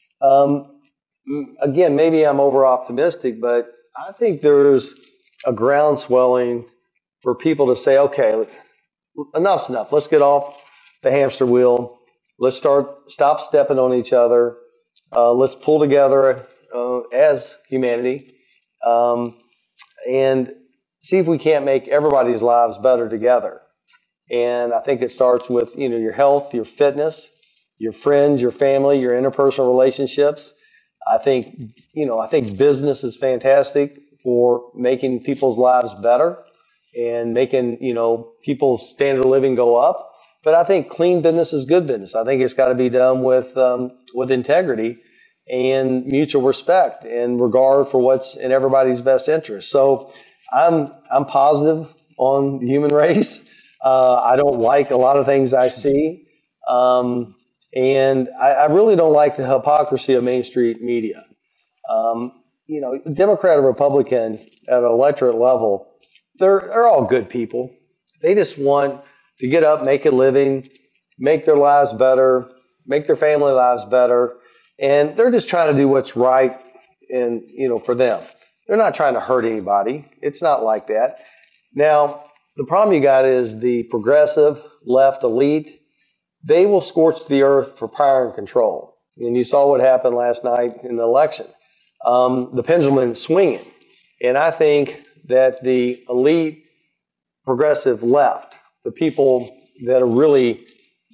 Um, again, maybe I'm over optimistic, but I think there's a groundswelling for people to say, okay, enough's enough. Let's get off the hamster wheel. Let's start, stop stepping on each other. Uh, let's pull together uh, as humanity um, and see if we can't make everybody's lives better together. And I think it starts with, you know, your health, your fitness, your friends, your family, your interpersonal relationships. I think, you know, I think business is fantastic for making people's lives better and making, you know, people's standard of living go up. But I think clean business is good business. I think it's got to be done with um, with integrity and mutual respect and regard for what's in everybody's best interest. So I'm I'm positive on the human race. Uh, I don't like a lot of things I see. Um, and I, I really don't like the hypocrisy of Main Street media. Um, you know, Democrat or Republican at an electorate level, they're, they're all good people. They just want to get up, make a living, make their lives better, make their family lives better. And they're just trying to do what's right and, you know, for them. They're not trying to hurt anybody. It's not like that. Now, the problem you got is the progressive left elite. They will scorch the earth for power and control. And you saw what happened last night in the election. Um, the pendulum is swinging. And I think that the elite progressive left, the people that are really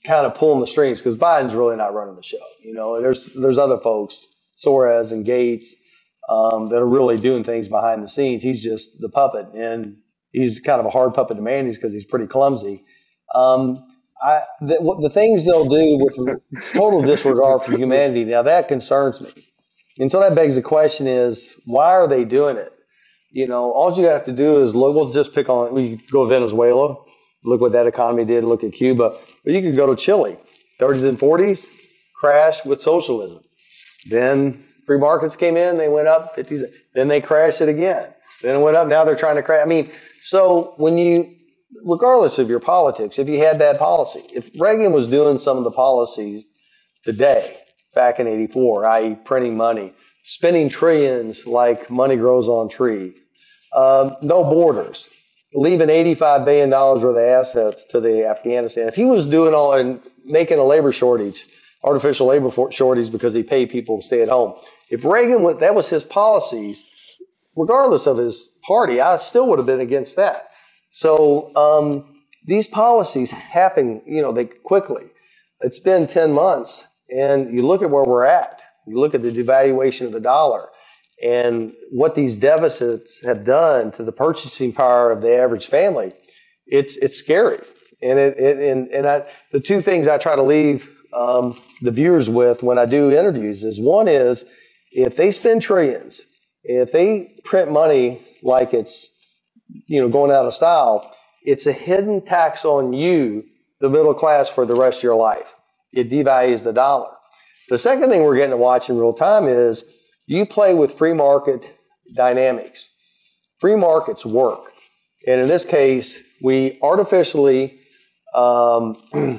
kind of pulling the strings because Biden's really not running the show. You know, there's there's other folks, Suarez and Gates, um, that are really doing things behind the scenes. He's just the puppet, and he's kind of a hard puppet to manage because he's pretty clumsy. Um, I, the, what, the things they'll do with total disregard for humanity, now that concerns me. And so that begs the question is, why are they doing it? You know, all you have to do is look, we'll just pick on, we go to Venezuela, look what that economy did, look at Cuba. But you could go to Chile, thirties and forties, crashed with socialism. Then free markets came in, they went up, fifties, then they crashed it again. Then it went up, now they're trying to crash. I mean, so when you, regardless of your politics, if you had bad policy, if Reagan was doing some of the policies today, back in eighty-four, that is printing money, spending trillions like money grows on trees, um, no borders, leaving eighty-five billion dollars worth of assets to the Afghanistan. If he was doing all and making a labor shortage, artificial labor shortage because he paid people to stay at home. If Reagan, went, that was his policies, regardless of his party, I still would have been against that. So um, these policies happen, you know, they quickly. It's been ten months, and you look at where we're at. You look at the devaluation of the dollar and what these deficits have done to the purchasing power of the average family. It's it's scary. And it, it and and I, the two things I try to leave um, the viewers with when I do interviews is, one is, if they spend trillions, if they print money like it's, you know, going out of style, it's a hidden tax on you, the middle class, for the rest of your life. It devalues the dollar. The second thing we're getting to watch in real time is you play with free market dynamics. Free markets work. And in this case, we artificially um,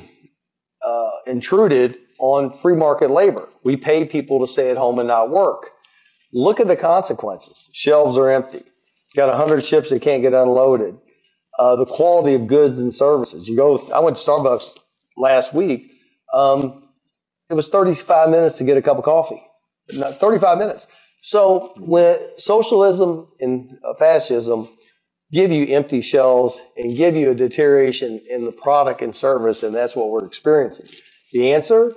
uh, intruded on free market labor. We pay people to stay at home and not work. Look at the consequences. Shelves are empty. Got one hundred ships that can't get unloaded. Uh, the quality of goods and services. You go. I went to Starbucks last week. Um, it was thirty-five minutes to get a cup of coffee. Not thirty-five minutes. So when socialism and fascism give you empty shelves and give you a deterioration in the product and service, and that's what we're experiencing. The answer: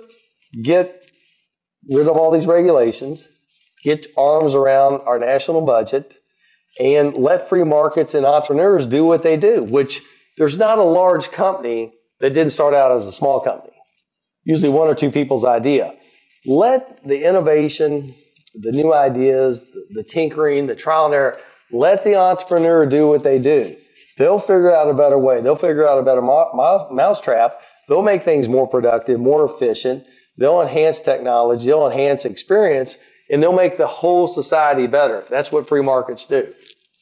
get rid of all these regulations, get arms around our national budget, and let free markets and entrepreneurs do what they do, which there's not a large company that didn't start out as a small company. Usually one or two people's idea. Let the innovation, the new ideas, the tinkering, the trial and error, let the entrepreneur do what they do. They'll figure out a better way. They'll figure out a better mousetrap. They'll make things more productive, more efficient. They'll enhance technology. They'll enhance experience. And they'll make the whole society better. That's what free markets do.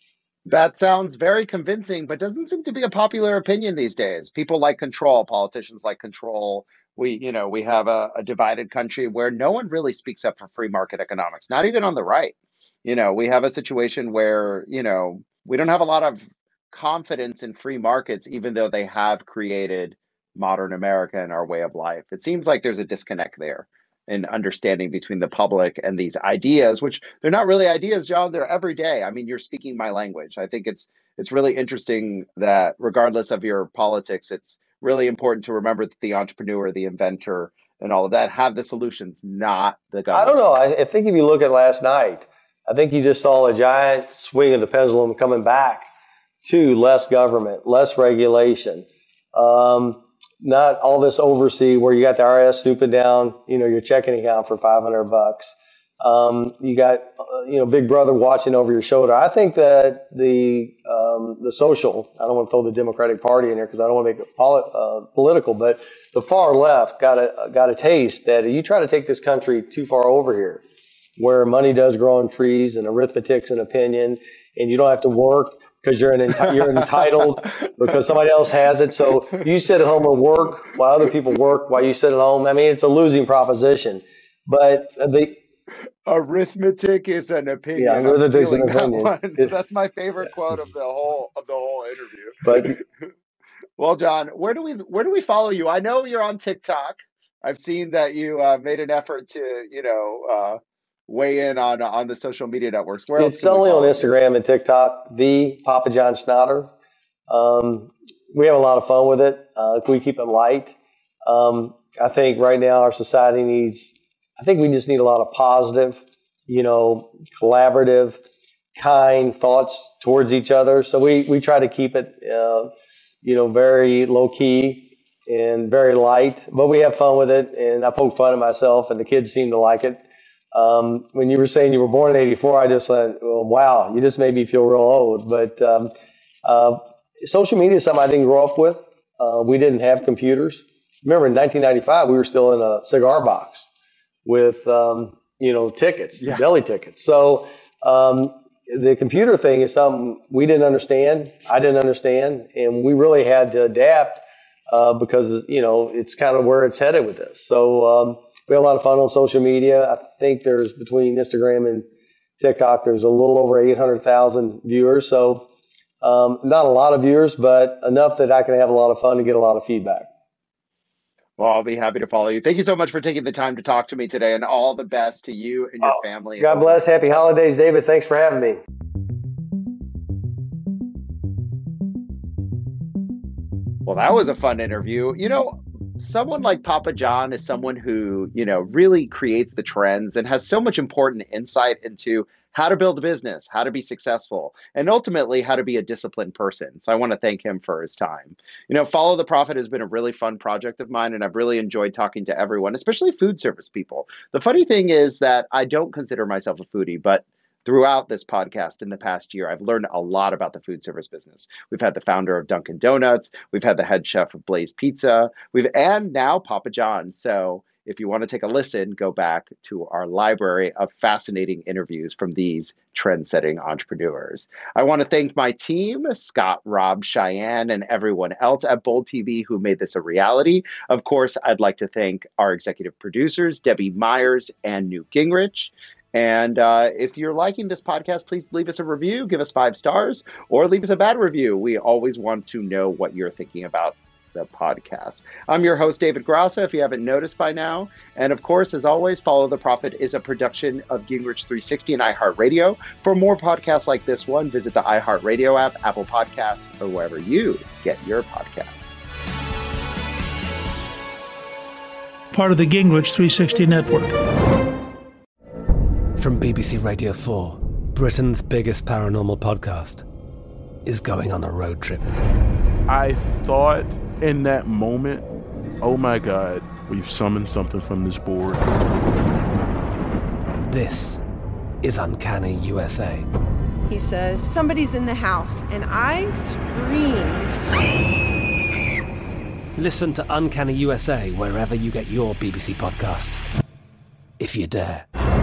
That sounds very convincing, but doesn't seem to be a popular opinion these days. People like control. Politicians like control. We, you know, we have a, a divided country where no one really speaks up for free market economics, not even on the right. You know, we have a situation where, you know, we don't have a lot of confidence in free markets, even though they have created modern America and our way of life. It seems like there's a disconnect there in understanding between the public and these ideas, which they're not really ideas, John. They're everyday. I mean, you're speaking my language. I think it's it's really interesting that regardless of your politics, it's really important to remember that the entrepreneur, the inventor, and all of that have the solutions, not the government. I don't know. I, I think if you look at last night, I think you just saw a giant swing of the pendulum coming back to less government, less regulation. Um, Not all this oversee where you got the I R S swooping down, you know, your checking account for five hundred bucks. Um, you got, uh, you know, Big Brother watching over your shoulder. I think that the um, the social, I don't want to throw the Democratic Party in there because I don't want to make it poli- uh, political, but the far left got a got a taste that you try to take this country too far over here, where money does grow on trees and arithmetic's an opinion, and you don't have to work because you're an enti- you're entitled because somebody else has it. So you sit at home and work while other people work while you sit at home. I mean, it's a losing proposition. But the arithmetic is an opinion. Yeah, arithmetic's an opinion. That it, That's my favorite quote of the whole of the whole interview. But well, John, where do we where do we follow you? I know you're on TikTok. I've seen that you uh, made an effort to, you know, uh, weigh in on on the social media networks. Where it's only on Instagram and TikTok, the Papa John Snotter. Um, we have a lot of fun with it. Uh, we keep it light. Um, I think right now our society needs, I think we just need a lot of positive, you know, collaborative, kind thoughts towards each other. So we, we try to keep it, uh, you know, very low key and very light, but we have fun with it. And I poke fun at myself, and the kids seem to like it. Um, when you were saying you were born in eighty-four, I just went, well, wow, you just made me feel real old. But um, uh, social media is something I didn't grow up with. Uh, we didn't have computers. Remember, in nineteen ninety-five, we were still in a cigar box with, um, you know, tickets, yeah. deli tickets. So um, the computer thing is something we didn't understand. I didn't understand. And we really had to adapt uh, because, you know, it's kind of where it's headed with this. So um, we have a lot of fun on social media. I think there's, between Instagram and TikTok, there's a little over eight hundred thousand viewers. So um, not a lot of viewers, but enough that I can have a lot of fun and get a lot of feedback. Well, I'll be happy to follow you. Thank you so much for taking the time to talk to me today, and all the best to you and your oh, family. God bless. Happy holidays, David. Thanks for having me. Well, that was a fun interview. You know, someone like Papa John is someone who, you know, really creates the trends and has so much important insight into how to build a business, how to be successful, and ultimately how to be a disciplined person. So I want to thank him for his time. You know, Follow the Profit has been a really fun project of mine, and I've really enjoyed talking to everyone, especially food service people. The funny thing is that I don't consider myself a foodie, but throughout this podcast in the past year, I've learned a lot about the food service business. We've had the founder of Dunkin' Donuts, we've had the head chef of Blaze Pizza, we've and now Papa John. So if you want to take a listen, go back to our library of fascinating interviews from these trend-setting entrepreneurs. I want to thank my team, Scott, Rob, Cheyenne, and everyone else at Bold T V who made this a reality. Of course, I'd like to thank our executive producers, Debbie Myers and Newt Gingrich. And uh, if you're liking this podcast, please leave us a review, give us five stars, or leave us a bad review. We always want to know what you're thinking about the podcast. I'm your host, David Grassa, if you haven't noticed by now. And of course, as always, Follow the Profit is a production of Gingrich three sixty and iHeartRadio. For more podcasts like this one, visit the iHeartRadio app, Apple Podcasts, or wherever you get your podcasts. Part of the Gingrich three sixty network. From B B C Radio four, Britain's biggest paranormal podcast is going on a road trip. I thought in that moment, oh my God, we've summoned something from this board. This is Uncanny U S A. He says, somebody's in the house, and I screamed. Listen to Uncanny U S A wherever you get your B B C podcasts, if you dare.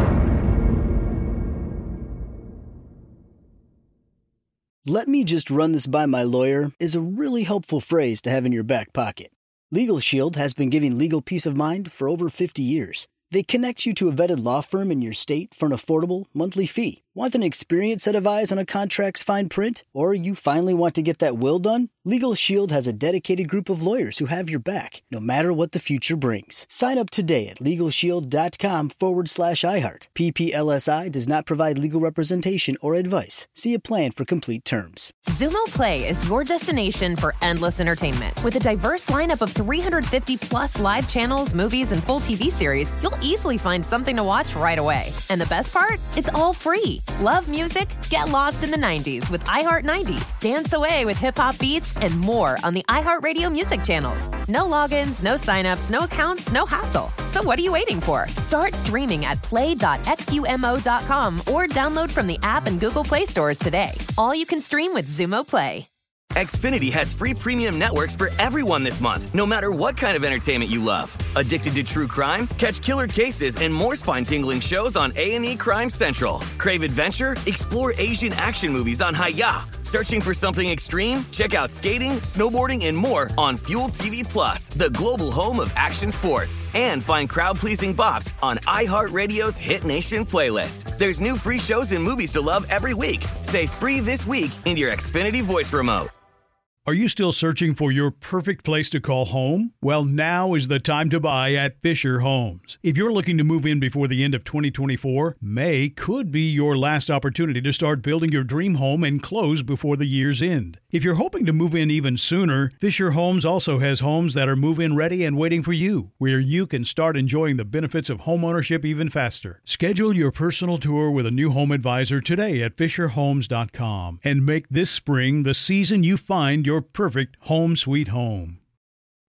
"Let me just run this by my lawyer" is a really helpful phrase to have in your back pocket. Legal Shield has been giving legal peace of mind for over fifty years. They connect you to a vetted law firm in your state for an affordable monthly fee. Want an experienced set of eyes on a contract's fine print? Or you finally want to get that will done? Legal Shield has a dedicated group of lawyers who have your back, no matter what the future brings. Sign up today at LegalShield.com forward slash iHeart. P P L S I does not provide legal representation or advice. See a plan for complete terms. Xumo Play is your destination for endless entertainment. With a diverse lineup of three hundred fifty plus live channels, movies, and full T V series, you'll easily find something to watch right away. And the best part? It's all free. Love music? Get lost in the nineties with iHeart nineties. Dance away with hip-hop beats and more on the iHeartRadio music channels. No logins, no signups, no accounts, no hassle. So what are you waiting for? Start streaming at play dot xumo dot com or download from the app and Google Play stores today. All you can stream with Xumo Play. Xfinity has free premium networks for everyone this month, no matter what kind of entertainment you love. Addicted to true crime? Catch killer cases and more spine-tingling shows on A and E Crime Central. Crave adventure? Explore Asian action movies on Hi-Ya. Searching for something extreme? Check out skating, snowboarding, and more on Fuel T V Plus, the global home of action sports. And find crowd-pleasing bops on iHeartRadio's Hit Nation playlist. There's new free shows and movies to love every week. Say free this week in your Xfinity voice remote. Are you still searching for your perfect place to call home? Well, now is the time to buy at Fisher Homes. If you're looking to move in before the end of twenty twenty-four, May could be your last opportunity to start building your dream home and close before the year's end. If you're hoping to move in even sooner, Fisher Homes also has homes that are move-in ready and waiting for you, where you can start enjoying the benefits of homeownership even faster. Schedule your personal tour with a new home advisor today at fisher homes dot com and make this spring the season you find your Your perfect home sweet home.